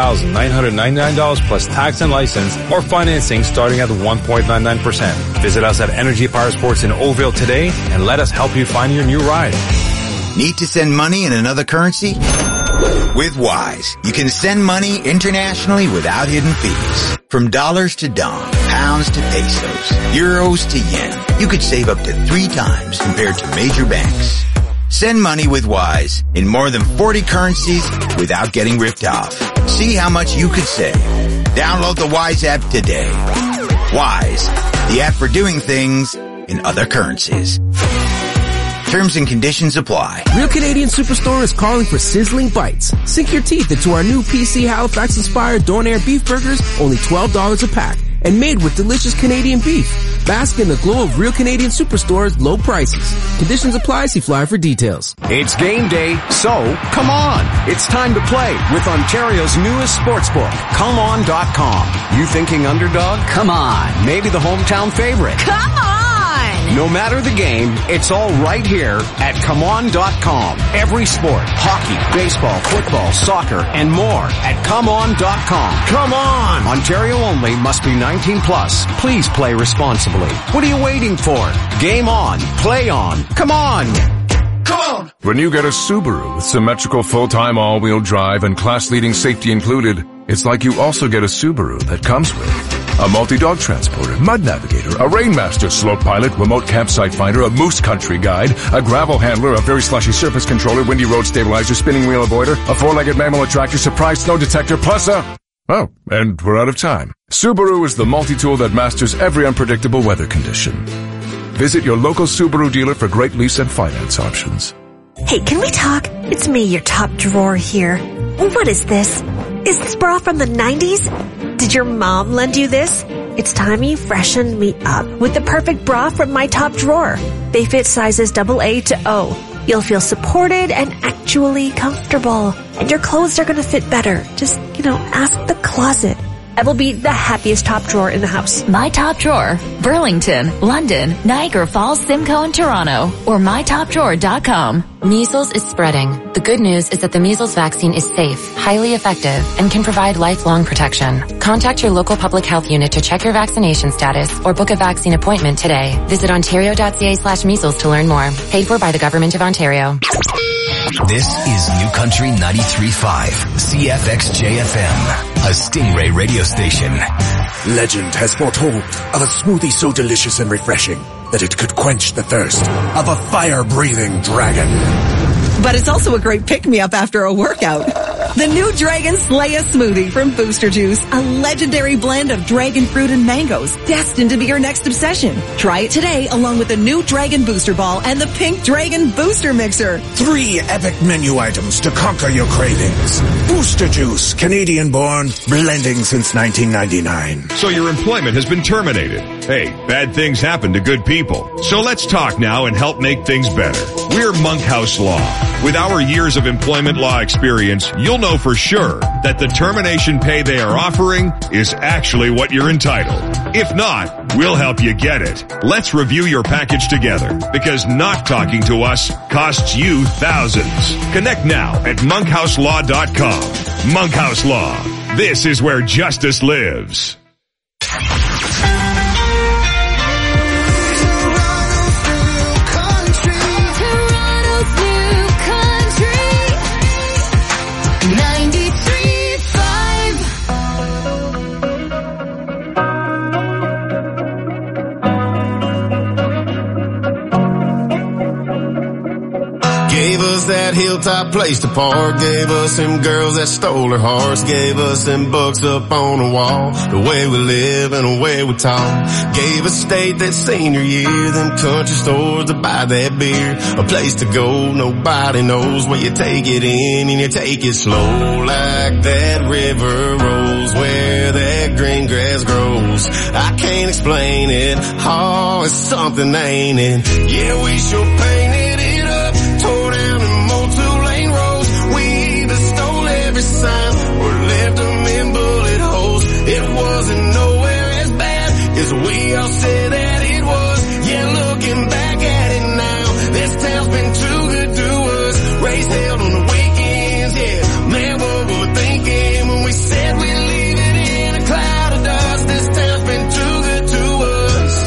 $8,999 plus tax and license or financing starting at 1.99%. Visit us at Energy Power Sports in Oakville today and let us help you find your new ride. Need to send money in another currency? With Wise, you can send money internationally without hidden fees. From dollars to dong, pounds to pesos, euros to yen, you could save up to 3 times compared to major banks. Send money with Wise in more than 40 currencies without getting ripped off. See how much you could save. Download the Wise app today. Wise, the app for doing things in other currencies. Terms and conditions apply. Real Canadian Superstore is calling for sizzling bites. Sink your teeth into our new PC Halifax-inspired Donair beef burgers, only $12 a pack, and made with delicious Canadian beef. Bask in the glow of Real Canadian Superstore's low prices. Conditions apply. See flyer for details. It's game day, so come on. It's time to play with Ontario's newest sportsbook, ComeOn.com. You thinking underdog? Come on. Maybe the hometown favorite. Come on! No matter the game, it's all right here at ComeOn.com. Every sport, hockey, baseball, football, soccer, and more at ComeOn.com. Come on! Ontario only, must be 19 plus. Please play responsibly. What are you waiting for? Game on. Play on. Come on! Come on! When you get a Subaru with symmetrical full-time all-wheel drive and class-leading safety included, it's like you also get a Subaru that comes with a multi-dog transporter, mud navigator, a Rainmaster slope pilot, remote campsite finder, a moose country guide, a gravel handler, a very slushy surface controller, windy road stabilizer, spinning wheel avoider, a 4-legged mammal attractor, surprise snow detector, plus oh, and we're out of time. Subaru is the multi-tool that masters every unpredictable weather condition. Visit your local Subaru dealer for great lease and finance options. Hey, can we talk? It's me, your top drawer here. What is this? Is this bra from the 90s? Did your mom lend you this? It's time you freshened me up with the perfect bra from my top drawer. They fit sizes AA to O. You'll feel supported and actually comfortable. And your clothes are going to fit better. Just, ask the closet. I will be the happiest top drawer in the house. My Top Drawer, Burlington, London, Niagara Falls, Simcoe, and Toronto, or mytopdrawer.com. Measles is spreading. The good news is that the measles vaccine is safe, highly effective, and can provide lifelong protection. Contact your local public health unit to check your vaccination status or book a vaccine appointment today. Visit ontario.ca/measles to learn more. Paid for by the Government of Ontario. This is New Country 93.5, CFXJFM, a Stingray radio station. Legend has foretold of a smoothie so delicious and refreshing that it could quench the thirst of a fire-breathing dragon. But it's also a great pick-me-up after a workout. The new Dragon Slayer smoothie from Booster Juice, a legendary blend of dragon fruit and mangoes, destined to be your next obsession. Try it today along with the new Dragon Booster Ball and the Pink Dragon Booster Mixer. 3 epic menu items to conquer your cravings. Booster Juice, Canadian-born, blending since 1999. So your employment has been terminated. Hey, bad things happen to good people. So let's talk now and help make things better. We're Monkhouse Law. With our years of employment law experience, you'll you'll know for sure that the termination pay they are offering is actually what you're entitled. If not, we'll help you get it. Let's review your package together, because not talking to us costs you thousands. Connect now at monkhouselaw.com. Monkhouse Law. This is where justice lives. Gave us that hilltop place to park. Gave us them girls that stole our hearts. Gave us them books up on the wall. The way we live and the way we talk. Gave us state that senior year. Them country stores to buy that beer. A place to go, nobody knows where you take it in and you take it slow. Like that river rolls where that green grass grows. I can't explain it. Oh, it's something, ain't it? Yeah, we sure painted it up. Tore down and mowed 2-lane roads. We either stole every sign or left them in bullet holes. It wasn't nowhere as bad as we all said that it was. Yeah, looking back at it now, this town's been too good to us. Raised held on the weekends, yeah. Man, what we were thinking when we said we'd leave it in a cloud of dust. This town's been too good to us.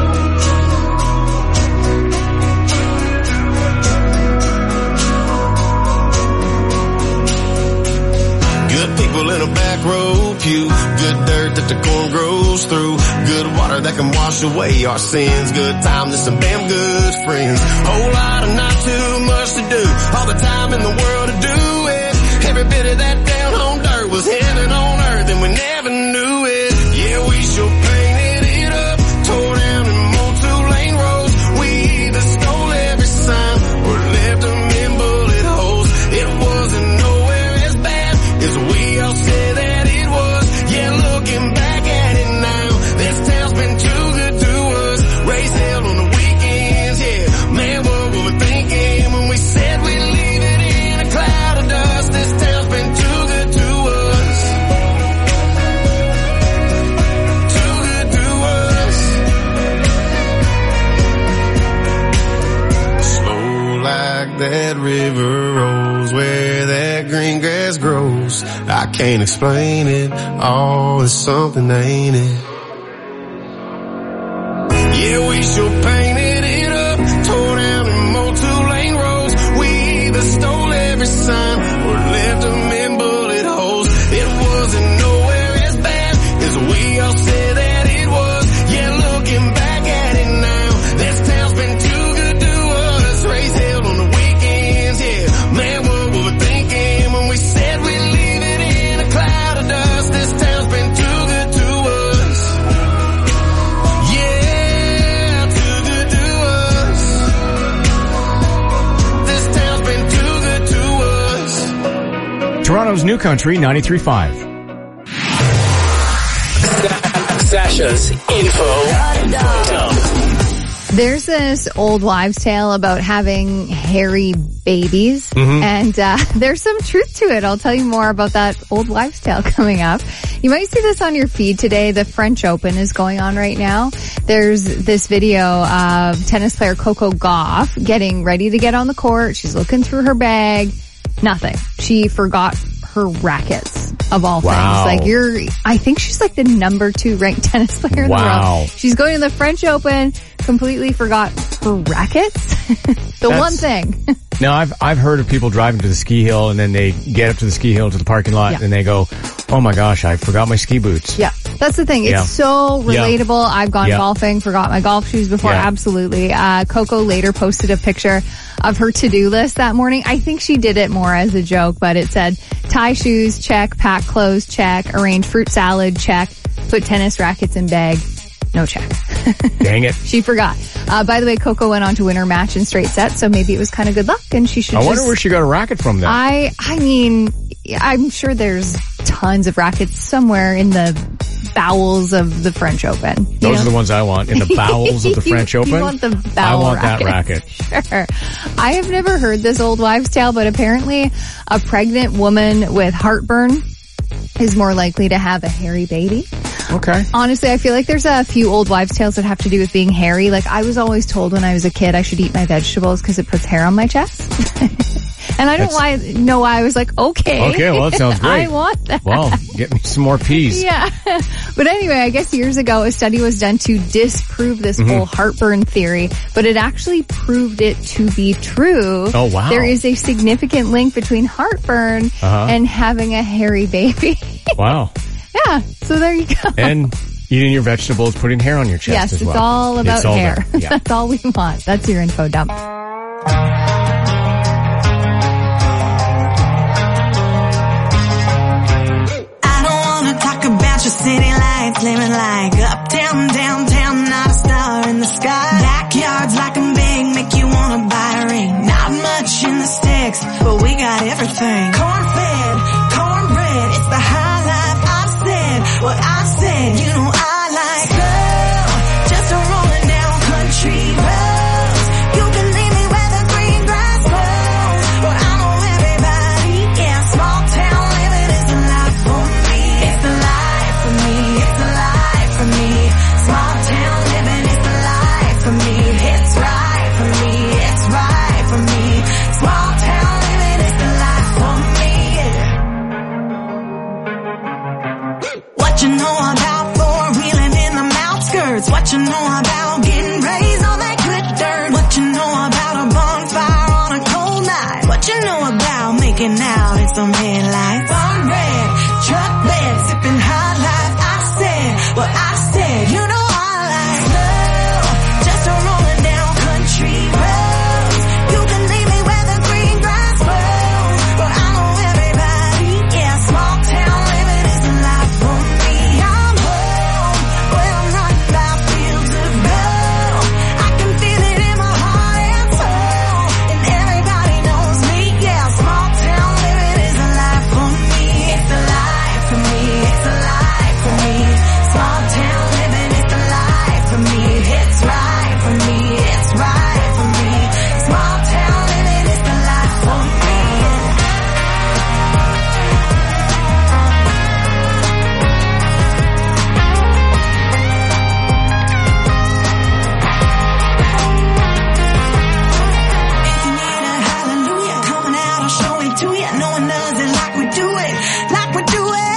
People in a back row pew. Good dirt that the corn grows through. Good water that can wash away our sins. Good times and some damn good friends. Whole lot of not too much to do. All the time in the world to do it. Every bit of that down home dirt was heaven on earth and we never knew it. Yeah, we sure painted it up. Tore down and mowed 2-lane roads. We either stole every sign or left them in bullet holes. It wasn't nowhere as bad as we all say that it was. Yeah, looking back at it now, this town's been too good to us. Raised hell on the weekends, yeah. Man, what we were thinking when we said we'd leave it in a cloud of dust. This town's been too good to us. Too good to us. Slow like that river rolls where that green grass grows. I can't explain it. Oh, it's something, ain't it? Yeah, we sure painted it up. Tore down and mowed 2-lane roads. We either stole every sign or left them in bullet holes. It wasn't nowhere as bad as we all said that it was. Yeah, looking back at it now, this town's been too good to us. Raised hell on the weekends, yeah. Man, what we were thinking when we said we'd leave it in a cloud of dust. This town's been too good to us. Yeah, too good to us. This town's been too good to us. Toronto's New Country 93.5. Sasha's info dump. There's this old wives' tale about having hairy babies, and there's some truth to it. I'll tell you more about that old wives' tale coming up. You might see this on your feed today. The French Open is going on right now. There's this video of tennis player Coco Gauff getting ready to get on the court. She's looking through her bag. Nothing. She forgot her rackets, of all things. Like I think she's like the number 2 ranked tennis player in the world. She's going to the French Open, completely forgot her rackets. One thing. Now, I've heard of people driving to the ski hill and then they get up to the ski hill to the parking lot and they go, oh my gosh, I forgot my ski boots. Yeah, that's the thing. It's so relatable. I've gone golfing, forgot my golf shoes before. Absolutely. Coco later posted a picture of her to-do list that morning. I think she did it more as a joke, but it said tie shoes, check, pack clothes, check, arrange fruit salad, check, put tennis rackets in bag. No check. Dang it. She forgot. By the way, Coco went on to win her match in straight sets, so maybe it was kind of good luck and she should I wonder where she got a racket from then. I mean, I'm sure there's tons of rackets somewhere in the bowels of the French Open. Those are the ones I want, in the bowels of the French Open. You want the bowel I want racket. that racket. Sure. I have never heard this old wives' tale, but apparently a pregnant woman with heartburn is more likely to have a hairy baby. Okay. Honestly, I feel like there's a few old wives' tales that have to do with being hairy. Like, I was always told when I was a kid I should eat my vegetables because it puts hair on my chest. And I don't know why I was like, okay. Okay, well, that sounds great. I want that. Well, get me some more peas. Yeah. But anyway, I guess years ago, a study was done to disprove this whole heartburn theory, but it actually proved it to be true. Oh, wow. There is a significant link between heartburn and having a hairy baby. Wow. Yeah. So there you go. And eating your vegetables, putting hair on your chest yes, as well. It's all about it's all hair. Yeah. That's all we want. That's your info dump. Your city lights, living like uptown, downtown, not a star in the sky. Backyards like I'm big, make you wanna buy a ring. Not much in the sticks, but we got everything. Corn-fed, cornbread, it's the high life. I've said what I've said, you know I like slow, just a rolling down country roads. You can leave me where the green grass grows, where I know everybody. Yeah, small town living is the life for me. It's the life for me, it's the life for me. Small town living is the life for me. It's right for me, it's right for me. Small town living is the life for me. What you know about four-wheeling in the outskirts? What you know about getting raised on that good dirt? What you know about a bonfire on a cold night? What you know about making out in some headlights? Farm red, truck bed, sipping high life. I said what I said, you know I like slow, just a rolling down country roads. You can leave me where the green grass grows, where I know everybody. Yeah, small town living is the life for me. I'm home, where I'm running by fields of gold. I can feel it in my heart and soul, and everybody knows me. Yeah, small town living is the life for me. It's the life for me, it's the life for me. Small town living is the life for me. It's right for me, it's right for me. Small town living is the life for me. If you need a hallelujah coming out, I'll show it to you. No one does it like we do it, like we do it.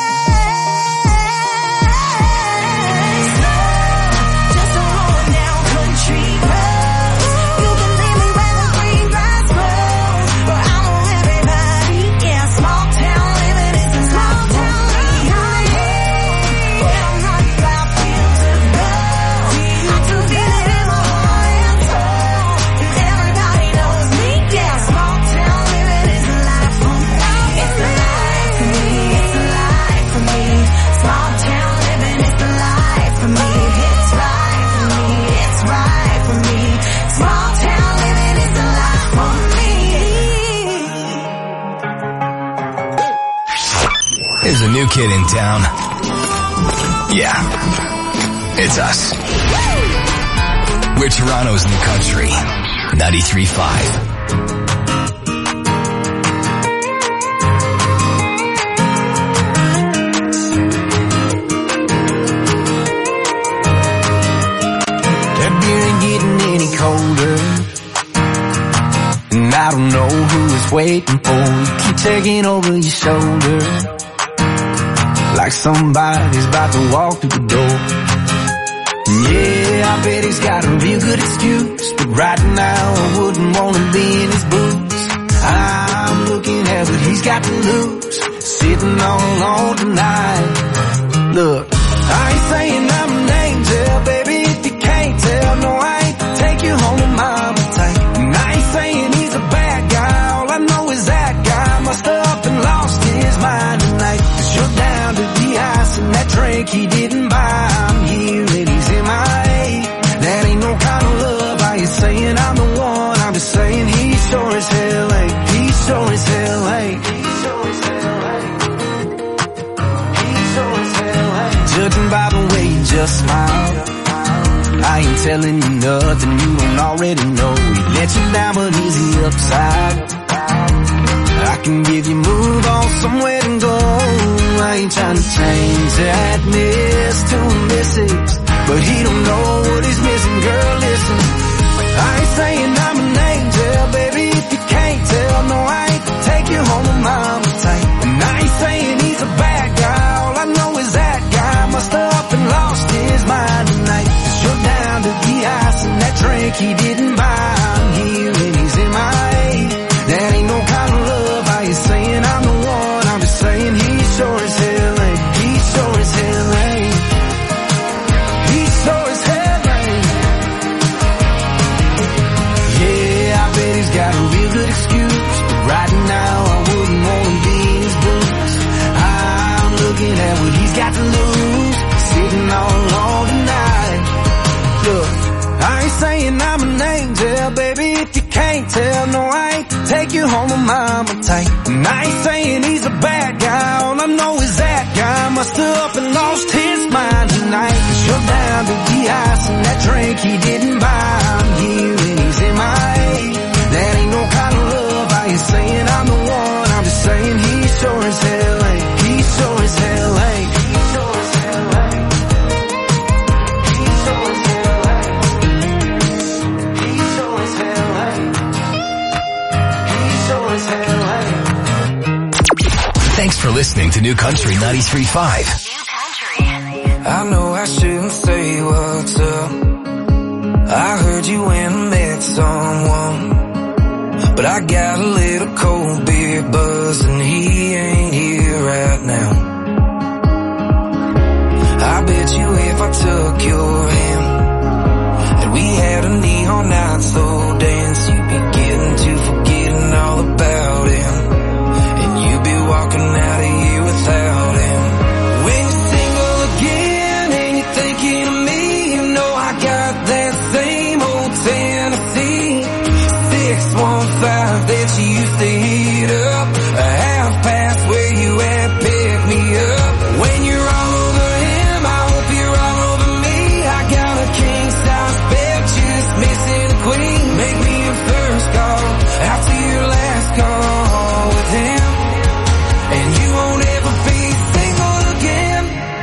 Just a rolling down country roads. You can leave me where the green grass grows, where I know everybody. Yeah, small town living is a small town living. Where I'm running by fields of gold. I can feel it in my heart and soul, and everybody knows me. Yeah, small town living is the life for me. It's the life for me, it's the life for me. Small town living is the life for me. It's right for me, it's right for me. Small town living is the life for me. There's a new kid in town. Yeah, it's us. We're Toronto's new country. 93.5. That beer ain't getting any colder, and I don't know who it's waiting for. You keep taking over your shoulder, like somebody's about to walk through the door. Yeah, I bet he's got a real good excuse, but right now I wouldn't want to be in his boots. I'm looking at what he's got to lose, sitting all alone tonight. Look, I ain't saying I'm an angel, baby, if you can't tell. No, I ain't to take you home to mama tank. And I ain't saying he's a bad guy, all I know is that guy must have up and lost his mind tonight. 'Cause you're down to the ice and that drink he didn't buy. I'm here and he's MIA. That ain't no kind of love. I ain't saying I'm the one, I'm just saying he sure as hell ain't. He sure as hell ain't. He sure as hell ain't. He sure as hell ain't. judging by the way you just smile. I ain't telling you nothing you don't already know. He let you down, but he's the upside. I can give you move on somewhere to go. I ain't trying to change that miss to a misses, but he don't know what he's missing. Girl, listen, I ain't saying I'm an angel, baby, if you can't tell. No, I ain't take you home with mama tight. And I ain't saying he's a bad guy. All I know is that guy must have up and lost his mind tonight. 'Cause you're down to the ice and that drink he didn't buy. I'm here and he's in my way. That ain't no kind of love. I ain't saying I'm the one. I'm just saying he sure as hell ain't. He sure as hell ain't. He sure as hell ain't. Yeah, I bet he's got a real good excuse, but right now I wouldn't want to be in his boots. I'm looking at what he's got to lose, sitting all alone tonight. Look, I ain't saying I'm an angel, baby, if you can't tell. No, I ain't take you home with mama tight. And I ain't saying he's a bad guy. All I know is that guy must have up and lost his mind tonight. 'Cause you're down to the ice and that drink he didn't buy. I'm here and he's in my way. That ain't no kind of love. I ain't saying I'm the one. I'm just saying he sure as hell ain't. He sure as hell ain't. He sure as hell ain't. He sure as hell ain't. He sure as hell ain't. He sure as hell ain't. Thanks for listening to New Country 93.5. I know I shouldn't say what's up. I heard you went and met someone, but I got a little cold beer buzz and he ain't here right now. I bet you if I took your hand and we had a neon night slow dance, you'd be getting to forgetting all about him, and you'd be walking out of here without him. When you're single again and you're thinking of me, you know I got that same old Tennessee 615 that you used to heat up, a half past where you at, pick me up. When you're all over him, I hope you're all over me. I got a king size bed, just missing a queen. Make me your first call, out to your last call with him, and you won't ever be single again.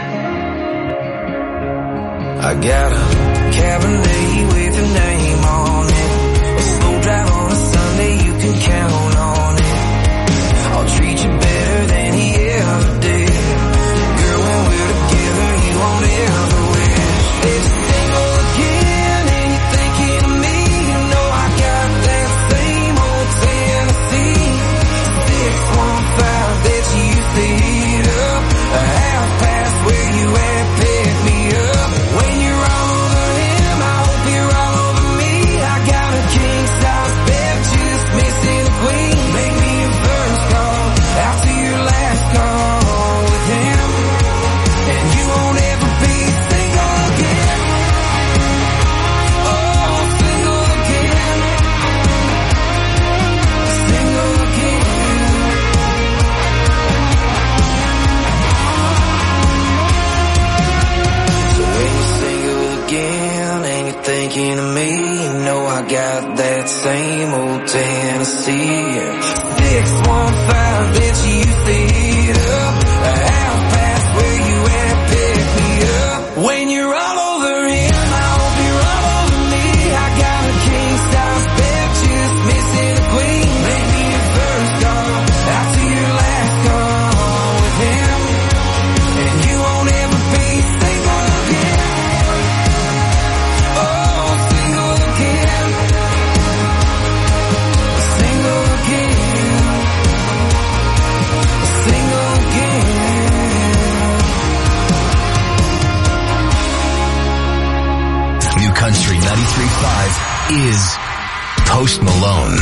I got a Cabernet with your name on it, a slow drive on a Sunday, you can count on it. I'll treat you better than he ever did. Girl, when we're together, you won't ever wish that you're single again and you're thinking of me. You know I got that same old Tennessee 615 that you used to heat up, a half past where you at, pick me up. When you're all over him, I hope you're all over me. I got a king size bed, just missing a queen. Make me your first call, out to your last call with him, and you won't ever be single again. Oh, single again. Single again. So when you're single again and you're thinking of me, you know I got that same old Tennessee 615 that you used to heat up, a half past where you at, pick me up. When you're all over him, I hope you're all over me. I got a king size bed, just missing a queen. Make me your first call, out to your last call with him, and you won't ever be single again. Oh, single again. Single again. Single again. New Country 93.5 is Post Malone.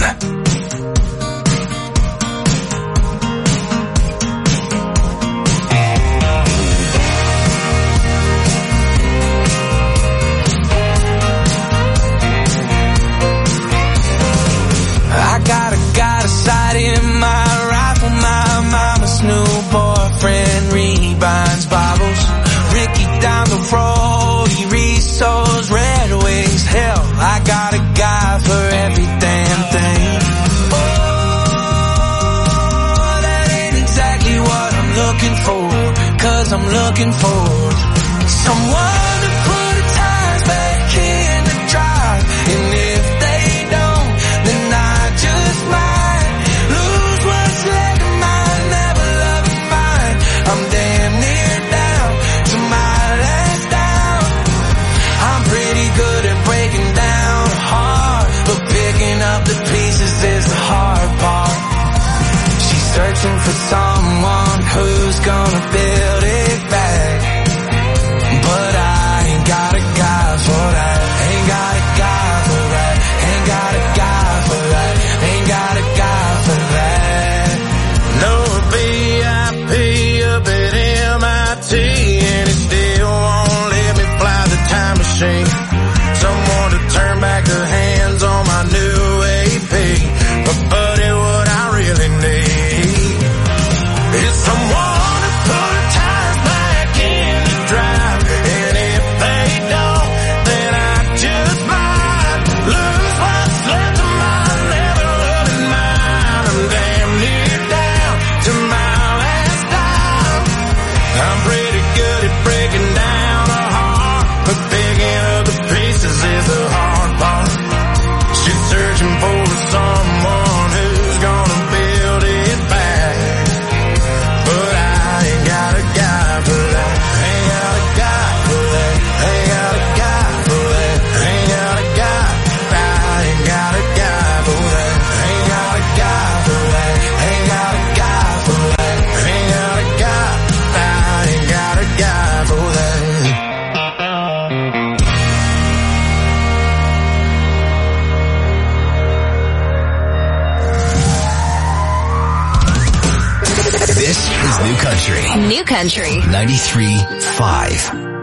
I got a sight in my rifle, my mama's new boyfriend rebinds Bibles. Ricky down the road, he reached those Red Wings. Hell, I got a guy for every damn thing. Oh, that ain't exactly what I'm looking for, 'cause I'm looking for someone to put the tires back in the drive. And if they don't, then I just might lose what's left of mine, never loving mine. I'm damn near down to my last down. I'm pretty good at breaking down hard, but picking up the pieces is the hard part. She's searching for someone who's gonna build it back, but I ain't got a guy for that. Ain't got a guy for that. Ain't got a guy for that. Ain't got a guy for that. No VIP up at MIT, and it still won't let me fly the time machine. Someone to turn back the hands on my new AP. But buddy, what I really need is someone to put the tires back in the drive. And if they don't, then I just might lose what's left of my never loving mine. I'm damn near down to my last dime. I'm pretty good at breaking down a heart, but picking up the pieces is the hard part. She's searching for someone who's gonna build it back, but I ain't got a guy for that. Ain't got a guy for that. Ain't got a guy for that. Ain't got a guy. I ain't got a guy for that. Ain't got a guy for that. Ain't got a guy for that. Ain't got a guy. I ain't got a guy for that. This is New Country. New Country. 93.5.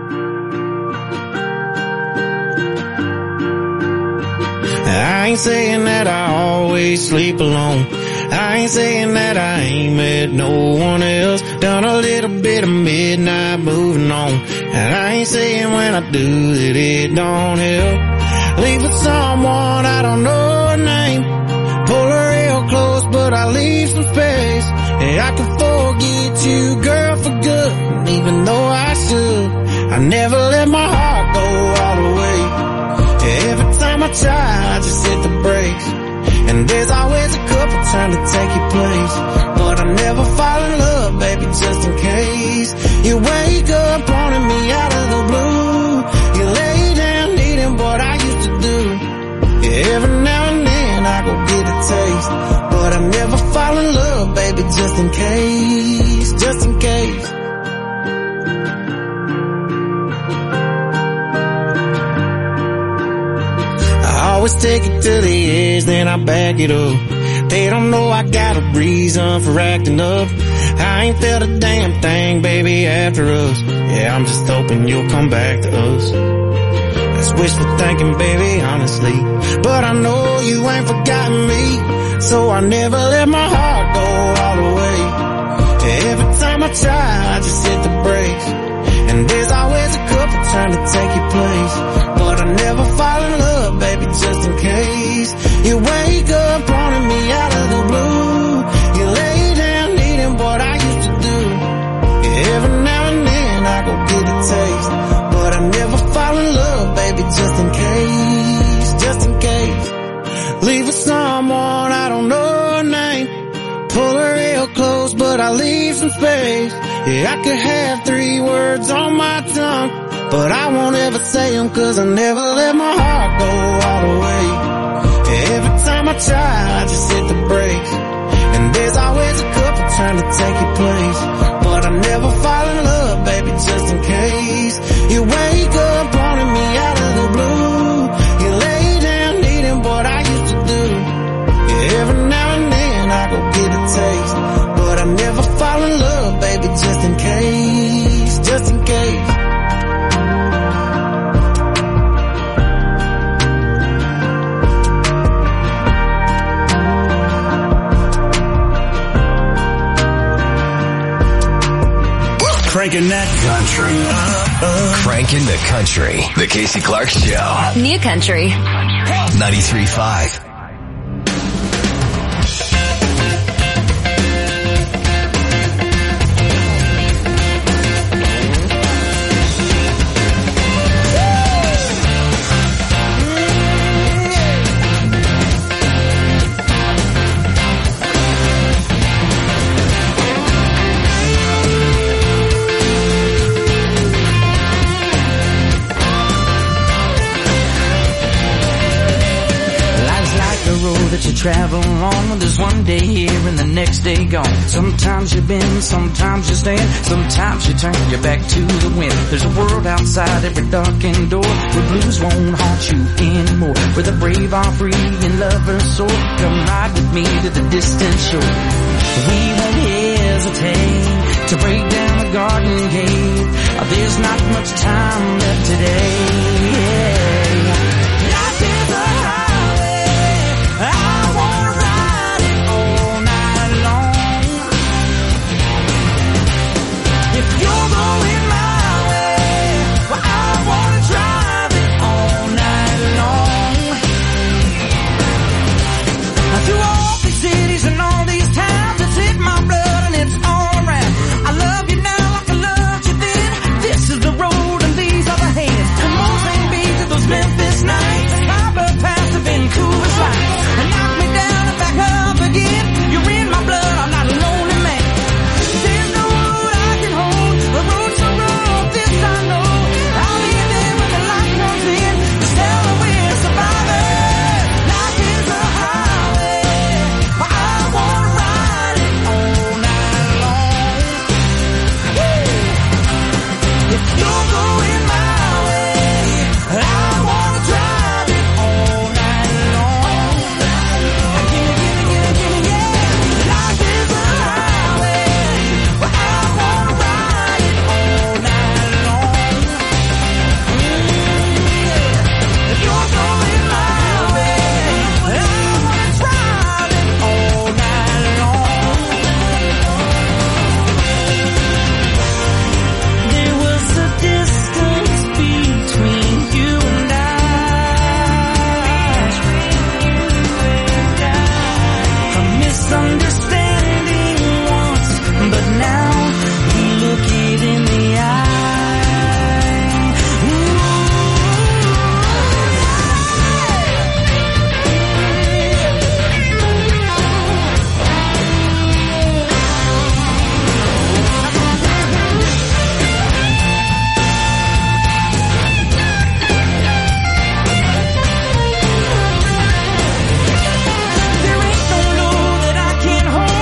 I ain't saying that I always sleep alone. I ain't saying that I ain't met no one else. Done a little bit of midnight moving on. And I ain't saying when I do that it don't help. Leave with someone I don't know her name. Pull her real close, but I leave some space. And I can forget you, girl, for good. And even though I should, I never let my heart go all the way. Every time I try, I just hit the brakes. And there's always a couple trying to take your place. But I never fall in love, baby, just in case. You wake up wanting me out of the blue. You lay down needing what I used to do. Every now and then I go get a taste, but I never fall in love, baby, just in case, just in case. I always take it to the edge, then I back it up. They don't know I got a reason for acting up. I ain't felt a damn thing, baby, after us. Yeah, I'm just hoping you'll come back to us. That's wishful thinking, baby, honestly. But I know you ain't forgotten me, so I never let my heart go all the way. Every time I try, I just hit the brakes. And there's always a couple trying to take your place. But I never fall in love, baby, just in case. You wake up wanting me out of the blue. You lay down needing what I used to do. Every now and then I go get a taste, but I never fall in love, baby, just in case, just in case. Leave with someone I don't know her name. Pull her real close, but I leave some space. Yeah, I could have 3 words on my tongue, but I won't ever say them, 'cause I never let my heart go all the way. Every time I try, I just hit the brakes. And there's always a couple trying to take your place, but I never fall in love, baby, just in case. You wake up wanting me out of the blue. You lay down needing what I used to do. Every now and then I go get a taste, but I never fall in love, baby, just in case, just in case. Cranking that country up. Cranking the country. The Casey Clark Show. New Country. 93.5. You travel on, there's one day here and the next day gone. Sometimes you bend, sometimes you stand, sometimes you turn your back to the wind. There's a world outside every darkened door where blues won't haunt you anymore, where the brave are free and lovers soar. Come ride with me to the distant shore. We won't hesitate to break down the garden gate. There's not much time left today.